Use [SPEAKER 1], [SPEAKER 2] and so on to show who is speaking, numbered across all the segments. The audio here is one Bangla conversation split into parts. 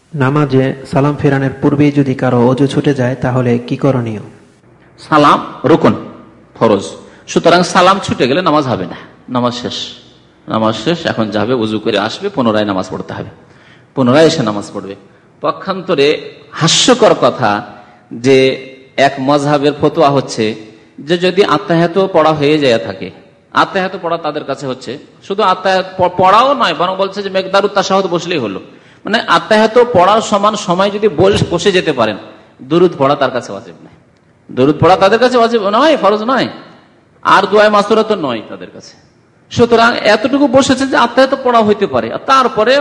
[SPEAKER 1] নামাজে সালাম ফেরানোর পূর্বেই যদি কারো ওযু ছুটে যায় তাহলে কি করণীয়?
[SPEAKER 2] সালাম রুকন, ফরজ, সুতরাং সালাম ছুটে গেলে নামাজ হবে না, নামাজ শেষ, নামাজ শেষ। এখন যাবে, উজু করে আসবে, পুনরায় নামাজ পড়তে হবে, পুনরায় এসে নামাজ পড়বে। পক্ষান্তরে হাস্যকর কথা যে এক মাযহাবের ফতোয়া হচ্ছে যে যদি আত্তাহিয়াত পড়া হয়ে যায় থাকে, আত্তাহিয়াত পড়া তাদের কাছে হচ্ছে শুধু আত্তাহিয়াত পড়াও নয়, বরং বলছে যে মেকদারুত তাশাহুদ বসলেই হলো, মানে আত্তাহিয়াত পড়ার সমান সময় যদি বসে যেতে পারেন, দুরুদ পড়া তার কাছে ওয়াজিব নয়, দুরুদ পড়া তাদের কাছে ওয়াজিব নয়, ফরজ নয়, আর দুআয়ে মাসুরা তো নয় তাদের কাছে। সুতরাং এতটুকু বসেছে যে আত্তাহিয়াত পড়া হইতে পারে, তারপরে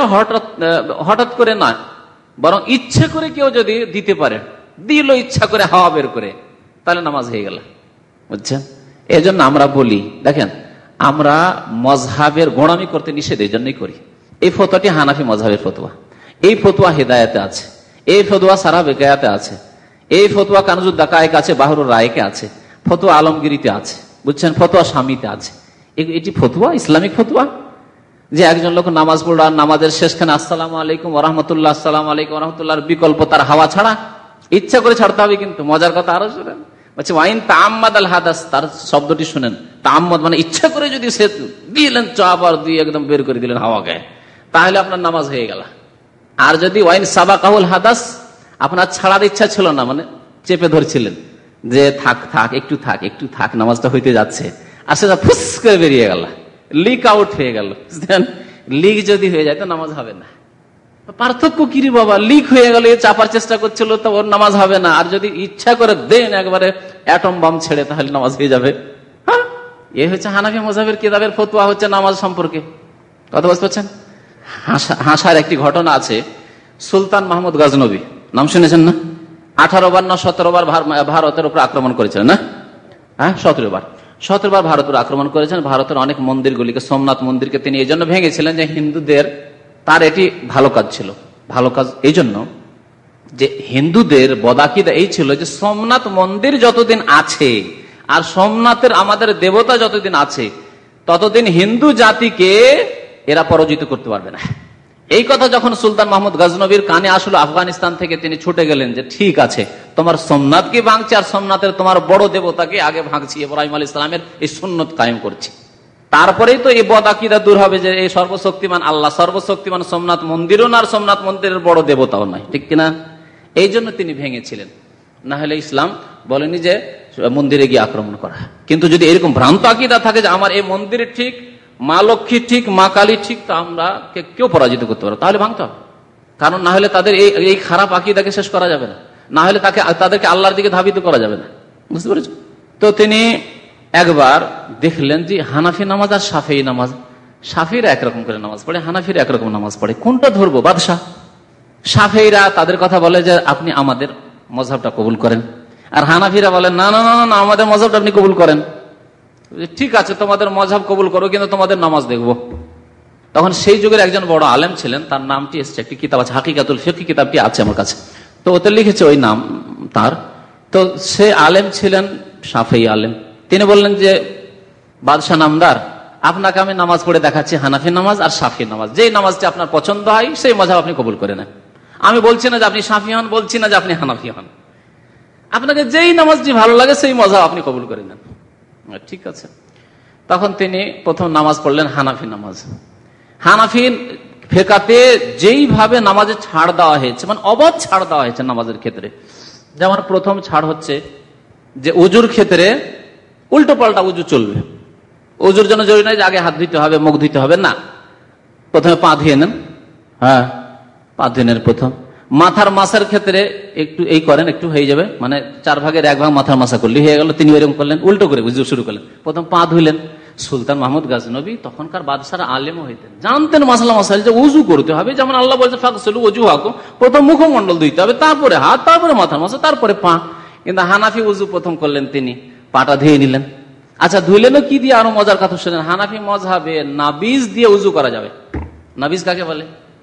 [SPEAKER 2] হঠাৎ করে না, বরং ইচ্ছে করে কেউ যদি দিতে পারে, দিল ইচ্ছা করে হাওয়া বের করে, তাহলে নামাজ হয়ে গেল, বুঝছেন? এই জন্য আমরা বলি, দেখেন আমরা মজহাবের গোড়ামি করতে নিষেধ এই জন্যই করি। এই ফতোয়াটি হানাফি মজহাবের ফতোয়া, এই ফতোয়া হেদায়েতে আছে, এই ফতোয়া সারা বেকায়াতে আছে, এই ফতোয়া কানজুদ দাকায়েক আছে, বাহরুর রায়কে আছে, ফতোয়া আলমগিরিতে আছে, বুঝছেন, ফতোয়া স্বামীতে আছে। এটি ফতোয়া, ইসলামিক ফতোয়া যে একজন লোক নামাজ পড়ল আর নামাজের শেষখানে আসসালামু আলাইকুম ওয়া রাহমাতুল্লাহ, আসসালামু আলাইকুম ওয়া রাহমাতুল্লাহর বিকল্প তার হাওয়া ছাড়া, ইচ্ছা করে ছাড়তে হবে। কিন্তু মজার কথা আরো শুনেন, বলছে ওয়াইন তাআম্মাদ আল হাদাস, তার শব্দটি শুনেন, তাআম্মাদ মানে ইচ্ছা করে যদি সে দিলেন চাপ আর দিয়ে একদম বের করে দিলেন হাওয়া গায়ে, তাহলে আপনার নামাজ হয়ে গেল। আর যদি ওয়াইন সাবাকাহুল হাদাস, আপনার ছাড়ার ইচ্ছা ছিল না, মানে চেপে ধরছিলেন যে থাক থাক একটু থাক একটু থাক, নামাজটা হইতে যাচ্ছে, আর সেটা ফুস করে বেরিয়ে গেল, লিক আউট হয়ে গেল, লিক যদি হয়ে যায় তো নামাজ হবে না। পার্থক্য কি রে বাবা, লিক হয়ে গেল, চাপার চেষ্টা করছিল তো ওর নামাজ হবে না, আর যদি ইচ্ছা করে দেন একবারে অ্যাটম বাম ছেড়ে, তাহলে নামাজ হয়ে যাবে। হ্যাঁ, এ হচ্ছে হানাফি মযহাবের কিতাবের ফতোয়া হচ্ছে নামাজ সম্পর্কে। কথা বুঝতে পারছেন? হাসার একটি ঘটনা আছে, সুলতান মাহমুদ গজনবী, নাম শুনেছেন না? 18 বার না 17 বার ভারতের উপর আক্রমণ করেছিলেন না? হ্যাঁ, 17 বার ভারতের আক্রমণ করেছেন। ভারতের অনেক মন্দিরগুলিকে, সোমনাথ মন্দিরকে তিনি এই জন্য ভেঙেছিলেন যে হিন্দুদের, তার এটি ভালো কাজ ছিল। ভালো কাজ এই জন্য যে হিন্দুদের বদাকিদা এই ছিল যে সোমনাথ মন্দির যতদিন আছে আর সোমনাথের আমাদের দেবতা যতদিন আছে, ততদিন হিন্দু জাতিকে এরা পরাজিত করতে পারবে না। এই কথা যখন সুলতান মাহমুদ গজনবীর কানে আসলো আফগানিস্তান থেকে, তিনি ছুটে গেলেন যে ঠিক আছে, তোমার সোমনাথকে ভাঙছে আর সোমনাথের তোমার বড় দেবতাকে আগে ভাঙছি, ইব্রাহিম আলাইহিস সালামের এই সুন্নত কায়েম করছি, তারপরেই তো এই বদাকিদা দূর হবে যে এই সর্বশক্তিমান আল্লাহ, সর্বশক্তিমান সোমনাথ মন্দিরও না, আর সোমনাথ মন্দিরের বড় দেবতাও নয়, ঠিক কিনা? এই জন্য তিনি ভেঙেছিলেন, না হলে ইসলাম বলেনি যে মন্দিরে গিয়ে আক্রমণ করা। কিন্তু যদি এরকম ভ্রান্ত আকিদা থাকে যে আমার এই মন্দিরে ঠিক, মা লক্ষ্মী ঠিক, মা কালী ঠিক, তা আমরা কেউ পরাজিত করতে পারবো, তাহলে ভাঙতে হবে। কারণ না হলে তাদের এই খারাপ আকিদাকে শেষ করা যাবে না, না হলে তাদেরকে আল্লাহর দিকে ধাবিত করা যাবে না, বুঝতে পেরেছ? তো তিনি একবার দেখলেন যে হানাফি নামাজ আর শাফিঈ নামাজ, শাফিরা একরকম করে নামাজ পড়ে, হানাফিরা একরকম নামাজ পড়ে, কোনটা ধরবো? বাদশাহ। শাফিঈরা তাদের কথা বলে যে আপনি আমাদের মযহাবটা কবুল করেন, আর হানাফিরা বলেন না না না না, আমাদের মযহাবটা আপনি কবুল করেন। ঠিক আছে, তোমাদের মযহাব কবুল করো, কিন্তু তোমাদের নামাজ দেখবো। তখন সেই যুগের একজন বড় আলেম ছিলেন, তার নামটি এসছে, একটি কিতাব আছে হাকিকাতুল ফিকহ, কিতাবটি আছে আমার কাছে, তো ওতে লিখেছে ওই নাম তার। তো সে আলেম ছিলেন শাফিঈ আলেম। তিনি বললেন যে বাদশাহ নামদার, আপনাকে আমি নামাজ পড়ে দেখাচ্ছি, হানাফি নামাজ আর শাফিঈ নামাজ, যেই নামাজটি আপনার পছন্দ হয় সেই মযহাব আপনি কবুল করে নেন। আমি বলছি না যে আপনি শাফিঈ হন, বলছি না যে আপনি হানাফি হন, আপনাকে যেই নামাজটি ভালো লাগে সেই মযহাব আপনি কবুল করে নেন। ঠিক আছে। তখন তিনি প্রথম নামাজ পড়লেন হানাফি নামাজ। হানাফি ফিকহে যেইভাবে নামাজে ছাড় দেওয়া হয়েছে, মানে অবাধ ছাড় দেওয়া হয়েছে নামাজের ক্ষেত্রে, যেমন প্রথম ছাড় হচ্ছে যে উজুর ক্ষেত্রে উল্টো পাল্টা উজু চলবে। উজুর জন্য জরুরি নয় যে আগে হাত ধুইতে হবে, মুখ ধুইতে হবে, না, প্রথমে পা ধুয়ে নেন। হ্যাঁ, পা ধুয়ে নেন প্রথম। মাথার মাসার ক্ষেত্রে একটু এই করেন, একটু হয়ে যাবে, মানে 4 ভাগের 1 ভাগ মাথার মাসা করলে হয়ে গেল, তিনি এরকম করলেন, উল্টো করে উজু শুরু করলেন, প্রথম পা ধুইলেন। সুলতান মাহমুদ গজনবী তখনকার বাদশারা আলেমও হইতেন, জানতেন মাসালা মাসাইল, যে উজু করতে হবে, যেমন আল্লাহ বলছে ফাগসিলু ওজুহাকুম, প্রথম মুখমণ্ডল ধুইতে হবে, তারপরে হাত, তারপরে মাথার মাসা, তারপরে পা। কিন্তু হানাফি উজু প্রথম করলেন, তিনি পাটা ধুয়ে নিলেন। আচ্ছা, ধুইলেনও কি দিয়ে? আরো মজার কথা শুনেন, হানাফি মযহাবে নাবিজ দিয়ে উজু করা যাবে। নাবিজ কাকে বলে?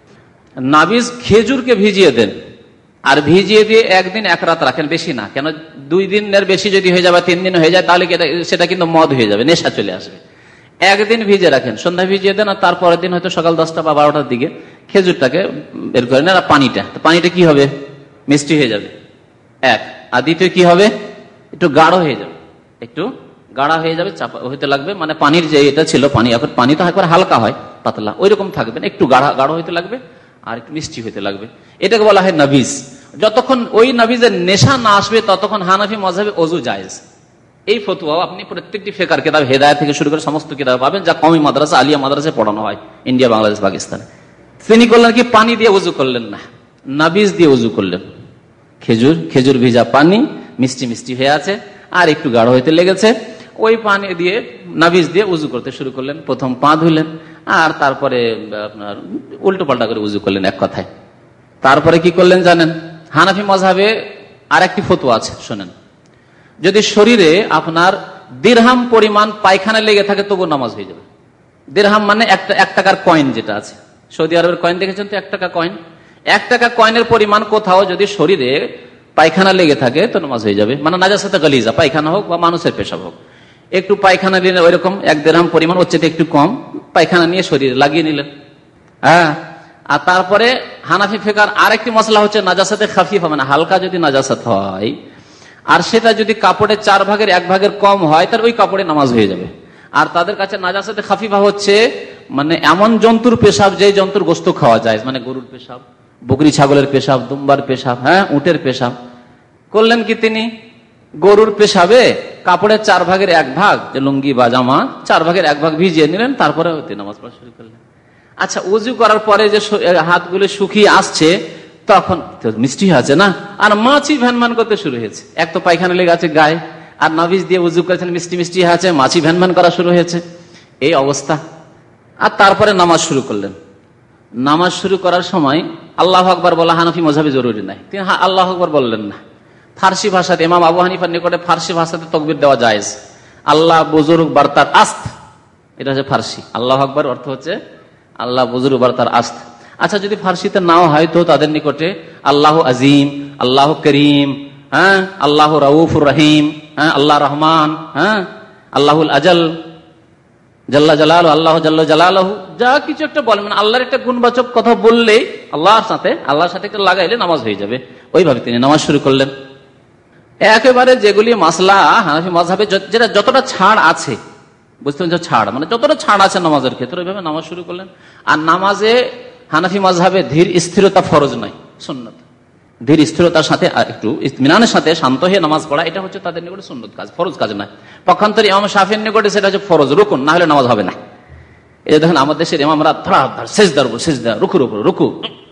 [SPEAKER 2] নাবিজ খেজুরকে ভিজিয়ে দেন, আর ভিজিয়ে দিয়ে 1 দিন 1 রাত রাখেন, বেশি না, কেন 2 দিনের বেশি যদি হয়ে যাবে, 3 দিন হয়ে যায়, তাহলে সেটা কিন্তু মদ হয়ে যাবে, নেশা চলে আসবে। 1 দিন ভিজিয়ে রাখেন, সন্ধ্যা ভিজিয়ে দেন, আর তারপরের দিন হয়তো সকাল 10টা বা 12টার দিকে খেজুরটাকে বের করে নেন, আর পানিটা কি হবে? মিষ্টি হয়ে যাবে এক। আর দ্বিতীয় কি হবে? একটু গাঢ় হয়ে যাবে, একটু গাঢ়া হয়ে যাবে, চাপা হইতে লাগবে। মানে পানির যে এটা ছিল পানি, এখন পানি তো একবার হালকা হয়, পাতলা, ওই রকম থাকবে না, একটু গাঢ় হইতে লাগবে আর একটু মিষ্টি হইতে লাগবে। এটাকে বলা হয় নাবিজ। যতক্ষণ ওই নাবিজের নেশা না আসবে ততক্ষণ হানাফি মাযহাবে ওযু জায়েজ। এই ফতোয়া আপনি প্রত্যেকটি ফিকহের কিতাব, হেদায়েত থেকে শুরু করে সমস্ত কিতাব পাবেন, যা কওমি মাদ্রাসা, আলিয়া মাদ্রাসায় পড়ানো হয় ইন্ডিয়া, বাংলাদেশ, পাকিস্তানে। তিনি করলেন কি? পানি দিয়ে ওযু করলেন না, নাবিজ দিয়ে ওযু করলেন। খেজুর ভিজা পানি মিষ্টি হয়ে আছে আর একটু গাঢ় হইতে লেগেছে, ওই পানি দিয়ে নাবিজ দিয়ে উজু করতে শুরু করলেন। প্রথম পা ধুলেন আর তারপরে আপনার উল্টো পাল্টা করে উজু করলেন, এক কথায়। তারপরে কি করলেন জানেন? হানাফি মাযহাবে আর একটি ফতোয়া আছে, শোনেন। যদি শরীরে আপনার দিরহাম পরিমাণ পায়খানা লেগে থাকে তবু নামাজ হয়ে যাবে। দিরহাম মানে এক টাকার কয়েন যেটা আছে, সৌদি আরবের কয়েন দেখেছেন তো, 1 টাকা কয়েন। 1 টাকা কয়েনের পরিমাণ কোথাও যদি শরীরে পায়খানা লেগে থাকে তো নামাজ হয়ে যাবে। মানে নাজাসাতে গালিজা, পায়খানা হোক বা মানুষের পেশাব হোক, একটু পায়খানা নিলেন, ওইরকম 1 দিরহাম পরিমাণ, ওর চেয়ে একটু কম পায়খানা নিয়ে শরীরে লাগিয়ে নিলেন। হ্যাঁ, আর তারপরে হানাফি ফিকহের আরেকটি মসলা হচ্ছে নাজাসাতে খাফিফা, মানে হালকা যদি নাজাসাত হয় আর সেটা যদি কাপড়ের 4 ভাগের 1 ভাগের কম হয় তার ওই কাপড়ে নামাজ হয়ে যাবে। আর তাদের কাছে নাজাসাতে খাফিফা হচ্ছে মানে এমন জন্তুর পেশাব যে জন্তুর গোস্ত খাওয়া যায়, মানে গরুর পেশাব, বকরি ছাগলের পেশাব, দুম্বার পেশাব, হ্যাঁ, উটের পেশাব। করলেন কি তিনি? গরুর পেশাবে কাপড়ের 4 ভাগের 1 ভাগ, যে লুঙ্গি বা জামা, 4 ভাগের 1 ভাগ ভিজিয়ে নিলেন, তারপরে নামাজ পড়া শুরু করলেন। আচ্ছা, উজু করার পরে যে হাতগুলো শুকিয়ে আসছে তখন মিষ্টি আছে না, আর মাছি ভ্যানম্যান করতে শুরু হয়েছে। এক তো পায়খানা লেগে আছে গায়ে, আর নাবিজ দিয়ে উজু করেছেন, মিষ্টি আছে, মাছি ভ্যানম্যান করা শুরু হয়েছে, এই অবস্থা। আর তারপরে নামাজ শুরু করলেন। নামাজ শুরু করার সময় আল্লাহু আকবার বলা হানাফি মাযহাবে জরুরি নাই, তিনি আল্লাহু আকবার বললেন না। ফার্সি ভাষাতে ইমাম আবু হানিফার নিকটে ফার্সি ভাষাতে তাকবীর দেওয়া জায়েজ। আল্লাহ বুজুর্গ বার্তার আস্ত, এটা হচ্ছে ফার্সি। আল্লাহু আকবার অর্থ হচ্ছে আল্লাহ বুজুর্গ বার্তার আস্ত। আচ্ছা, যদি ফার্সিতে নাও হয় তো তাদের নিকটে আল্লাহ আজিম, আল্লাহ করিম, হ্যাঁ, আল্লাহ রাউফুর রহিম, হ্যাঁ, আল্লাহ রহমান, হ্যাঁ, আল্লাহুল আজল জাল্লা জালাল, আল্লাহ জাল্লা জালালাহু, যা কিছু একটা বলেন, মানে আল্লাহর একটা গুণবাচক কথা বললেই আল্লাহর সাথে একটা লাগাইলে নামাজ হয়ে যাবে। ওইভাবে তিনি নামাজ শুরু করলেন। একেবারে যেগুলি মাসলা হানাফি মাযহাবে যেটা যতটা ছাড় আছে, বুঝতে পারছেন, ছাড় মানে যতটা ছাড় আছে নামাজের ক্ষেত্রে, ওইভাবে নামাজ শুরু করলেন। আর নামাজে হানাফি মাযহাবে ধীর স্থিরতা ফরজ নয়, সুন্নত। ধীর স্থিরতার সাথে একটু ইতমিনানের সাথে শান্ত হয়ে নামাজ পড়া, এটা হচ্ছে তাদের নিকটে সুন্নত কাজ, ফরজ কাজ নয়। পক্ষান্তরে ইমাম শাফিঈর নিকটে সেটা হচ্ছে ফরজ, রুকুন, না হলে নামাজ হবে না। এই যে দেখেন আমাদের দেশের ইমামরা ধড়াধড় সিজদার উপর সিজদা, রুকুর উপর রুকু,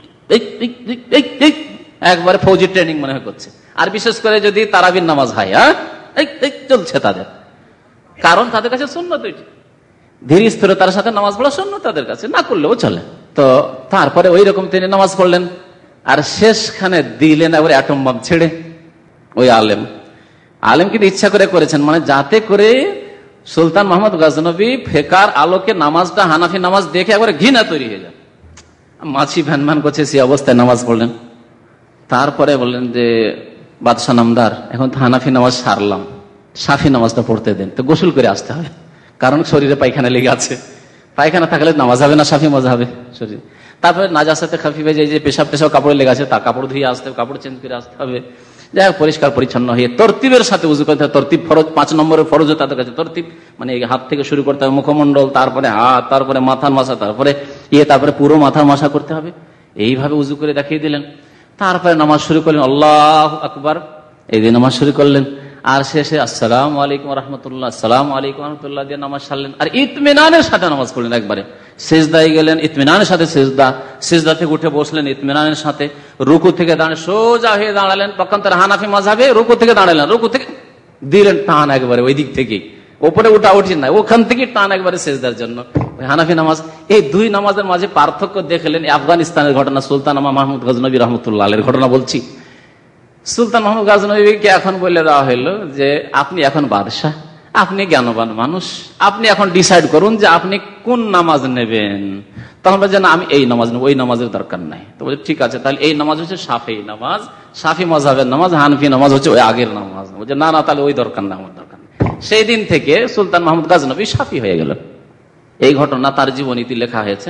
[SPEAKER 2] একবারে ফৌজি ট্রেনিং মনে হয় করছে। আর বিশেষ করে যদি তারাবির নামাজ হয়, চলছে তাদের, কারণ তাদের কাছে সুন্নত ওইটি। ধীর স্থিরতার সাথে নামাজ পড়া সুন্নত তাদের কাছে, না করলেও চলে। তো তারপরে ওই রকম তিনি নামাজ পড়লেন। আর শেষখানে দিলেন একবারে অ্যাটম বম ছেড়ে। ওই আলেম কিন্তু ইচ্ছা করে করেছেন, মানে যাতে করে সুলতান মোহাম্মদ গজনবী ফেকার আলোকে নামাজটা হানাফি নামাজ দেখে একবারে ঘৃণা তৈরি হয়ে যায়। মাছি ভ্যান করছে, সেই অবস্থায় নামাজ পড়লেন। তারপরে বললেন যে বাদশাহ নামদার, এখন তো হানাফি নামাজ সারলাম, সাফি নামাজটা পড়তে দেন। তো গোসল করে আসতে হবে, কারণ শরীরে পায়খানা লেগে আছে। পায়খানা থাকলে নামাজ হবে না, সাফি মজা হবে শরীর। তারপরে নাজাসাতে খাফিফে যে পেশাব কাপড়ে লেগে আছে, তার কাপড় ধুয়ে আসতে হবে, কাপড় চেঞ্জ করে আসতে হবে। যাই হোক, পরিষ্কার পরিচ্ছন্ন হয়ে তরতিবের সাথে উজু করতে হবে। তরতিব ফরজ, 5 নম্বরের ফরজ তাদের কাছে তরতিব, মানে হাত থেকে শুরু করতে হবে, মুখমন্ডল, তারপরে হাত, তারপরে মাথার মাসা, তারপরে তারপরে পুরো মাথার মাসা করতে হবে। এইভাবে উজু করে দেখিয়ে দিলেন। তারপরে নামাজ শুরু করলেন, আল্লাহু আকবার, এই দিয়ে নামাজ শুরু করলেন। আর শেষে আসসালামু আলাইকুম রাহমাতুল্লাহ, আসসালামু আলাইকুম রাহমাতুল্লাহ দিয়ে নামাজ সারলেন। আর ইতমিনানের সাথে নামাজ পড়লেন। একবারে সিজদায় গেলেন, ইতমিনানের সাথে সিজদা থেকে উঠে বসলেন ইতমিনানের সাথে। রুকু থেকে দাঁড়িয়ে সোজা হয়ে দাঁড়ালেন। পক্ষান্তরে হানাফি মাযহাবে রুকু থেকে দাঁড়ালেন, রুকু থেকে দিলেন টান একবারে ওই দিক থেকে, ওপরে উঠা উঠি না, ওখান থেকে টান একবারে সিজদার জন্য। হানাফি নামাজ, এই দুই নামাজের মাঝে পার্থক্য দেখলেন। আফগানিস্তানের ঘটনা, সুলতান মাহমুদ গজনবী রহমতুল্লাহ আলাইহির ঘটনা বলছি। সুলতান মাহমুদ গজনবীকে এখন বলে দেওয়া হইল যে আপনি এখন বাদশাহ, আপনি জ্ঞানবান মানুষ, আপনি এখন ডিসাইড করুন যে আপনি কোন নামাজ নেবেন। তখন বলছে না, আমি এই নামাজ নেব, ওই নামাজের দরকার নাই। তো বলছে ঠিক আছে, তাহলে এই নামাজ হচ্ছে শাফি নামাজ, শাফি মাযহাবের নামাজ, হানফি নামাজ হচ্ছে ওই আগের নামাজ। বলছে না, তাহলে ওই দরকার না, আমার দরকার নেই। সেই দিন থেকে সুলতান মাহমুদ গজনবী শাফি হয়ে গেল। এই ঘটনা তার জীবনীতে লেখা হয়েছে।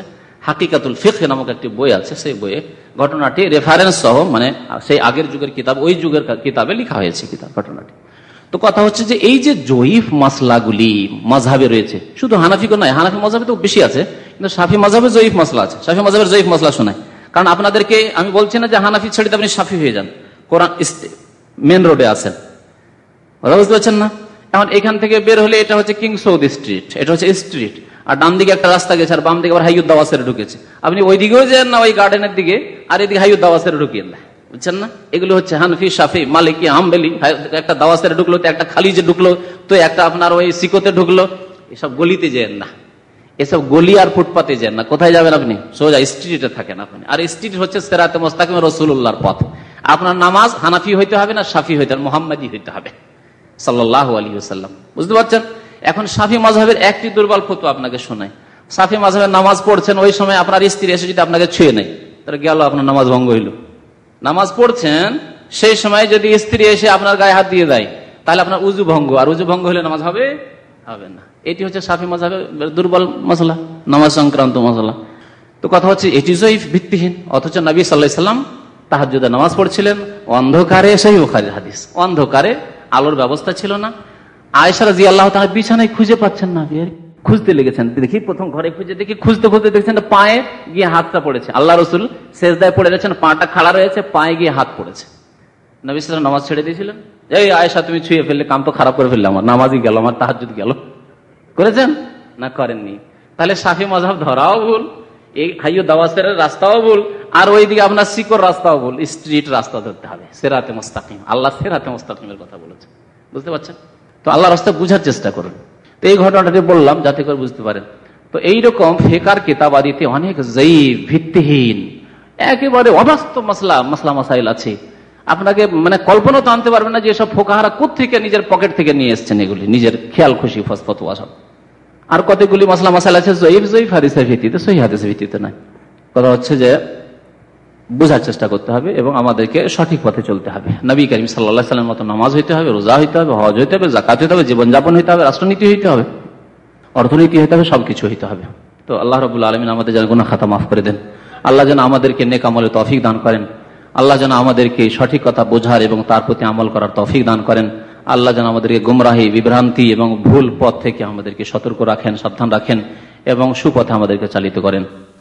[SPEAKER 2] হাকিকাতুল ফিকহ নামক একটি বই আছে, সেই বইয়ে ঘটনাটি রেফারেন্স সহ, মানে সেই আগের যুগের কিতাব, ওই যুগের কিতাবে লেখা হয়েছে ঘটনাটি। তো কথা হচ্ছে যে এই যে জয়ীফ মাসলাগুলি মাযহাবে রয়েছে, শুধু হানাফিকে নয়, হানাফি মাযহাবে তো বেশি আছে, কিন্তু শাফি মাযহাবে জয়ীফ মাসলা আছে। শাফি মাযহাবের জয়ীফ মাসলা শোনায়, কারণ আপনাদেরকে আমি বলছি না যে হানাফি ছেড়ে আপনি শাফি হয়ে যান, কোরআন মেন রোডে আছেন, বুঝতে পারছেন না? এখন এখান থেকে বের হলে এটা হচ্ছে কিং সৌদ স্ট্রিট, এটা হচ্ছে স্ট্রিট, আর ডান দিকে একটা রাস্তা গেছে, আর বাম দিকে আবার হাইয়ুদ্দাওয়াসের ঢুকেছে। আপনি ওই দিকেও যান না, ওই গার্ডেনের দিকে, আর এদিকে হাইয়ুদ্দাওয়াসের ঢুকিয়ে না, বুঝছেন না? এগুলো হচ্ছে হানফি, শাফি, মালিকি, হাম্বলি। একটা দাওয়াসের ঢুকলো তো একটা খালিজে ঢুকলো, তো একটা আপনার ওই সিকোতে ঢুকলো। এসব গলিতে যেন না, এসব গলি আর ফুটপাতে যেন না। কোথায় যাবেন আপনি? সোজা স্ট্রিটে থাকেন আপনি, আর স্ট্রিট হচ্ছে সিরাতে মুস্তাকিম, রাসূলুল্লাহর পথ। আপনার নামাজ হানাফি হইতে হবে না, শাফি হইতে হবে, মুহাম্মাদি হইতে হবে সাল্লাল্লাহু আলাইহি ওয়াসাল্লাম, বুঝতে পারছেন? এখন শাফি মাযহাবের একটি দুর্বল ফতোয়া আপনাকে শোনায়। শাফি মাযহাবের নামাজ পড়ছেন, ওই সময় আপনার স্ত্রী এসে যদি আপনাকে ছুঁয়ে নেয়, তাহলে গেল, আপনার নামাজ ভঙ্গ হইল। নামাজ পড়ছেন, সেই সময় যদি স্ত্রী এসে আপনার গায়ে হাত দিয়ে দেয়, তাহলে আপনার উজু ভঙ্গ, আর উজু ভঙ্গ হলে নামাজ হবে হবে না। এটি হচ্ছে শাফি মাযহাবের দুর্বল মাসলা, নামাজ সংক্রান্ত মাসলা। তো কথা হচ্ছে এটি জয়ীফ, ভিত্তিহীন। অথচ নবী সাল্লাল্লাহু আলাইহি ওয়াসাল্লাম তাহাজ্জুদে নামাজ পড়ছিলেন অন্ধকারে, সহিহ বুখারীর হাদিস, অন্ধকারে, আলোর ব্যবস্থা ছিল না। আয়েশা রাদিয়াল্লাহু তাআলা বিছানায় খুঁজে পাচ্ছেন না, খুঁজতে লেগেছেন। দেখি প্রথম ঘরে খুঁজে দেখি, খুঁজতে খুঁজতে দেখছেন পায়ে গিয়ে হাতটা পড়েছে। আল্লাহ রসুল সেজদায় পড়ে গেছেন, পাটা খাড়া রয়েছে, পায়ে গিয়ে হাত পড়েছে। নবী সাল্লাল্লাহু আলাইহি ওয়াসাল্লাম নামাজ ছেড়ে দিয়েছিলেন। এই আয়েশা, তুমি ছুঁয়ে ফেললে, কাম তো খারাপ করে ফেললে, আমার নামাজই গেল, আমার তাহাজ্জুদ গেল। করেছেন না? করেননি। তাহলে শাফি মাযহাব ধরাও ভুল, এই হাইয়ুদ্দাওয়াসের রাস্তাও ভুল, আর ওইদিকে আপনার সিকর রাস্তাও ভুল। স্ট্রিট রাস্তা ধরতে হবে, সিরাতে মুস্তাকিম। আল্লাহ সিরাতে মুস্তাকিমের কথা বলেছেন, বুঝতে পারছেন? তো আল্লাহ রাস্তা বুঝার চেষ্টা করুন। তো এই ঘটনাটি বললাম যাতে করে বুঝতে পারেন। তো এইরকম ফিকহের কিতাবাদিতে অনেক জয়ীফ, ভিত্তিহীন, একেবারে অবাস্তব মাসলা মাসাইল আছে। আপনাকে মানে কল্পনা তো আনতে পারবেন না যে এসব ফোকাহারা কোত্থেকে নিজের পকেট থেকে নিয়ে এসছেন, এগুলি নিজের খেয়াল খুশি ফতোয়া সব। আর কতগুলি মাসলা মাসাইল আছে জয়ীফ হাদিসের ভিত্তিতে, সহিহ হাদিসের ভিত্তিতে নয়। কথা হচ্ছে যে বোঝার চেষ্টা করতে হবে এবং আমাদেরকে সঠিক পথে চলতে হবে। নবী করিম সাল্লাল্লাহু আলাইহি ওয়াসাল্লামের মতো নামাজ হইতে হবে, রোজা হইতে হবে, হজ হইতে হবে, যাকাত হইতে হবে, জীবনযাপন হইতে হবে, রাষ্ট্রনীতি হইতে হবে, অর্থনীতি হইতে হবে, সবকিছু হইতে হবে। তো আল্লাহ রাব্বুল আলামিন আমাদের যেন গুনাহ খাতা মাফ করে দেন। আল্লাহ যেন আমাদেরকে নেক আমলের তৌফিক দান করেন। আল্লাহ যেন আমাদেরকে সঠিক কথা বোঝার এবং তার প্রতি আমল করার তৌফিক দান করেন। আল্লাহ যেন আমাদেরকে গুমরাহি, বিভ্রান্তি এবং ভুল পথ থেকে আমাদেরকে সতর্ক রাখেন, সাবধান রাখেন এবং সুপথে আমাদেরকে চালিত করেন।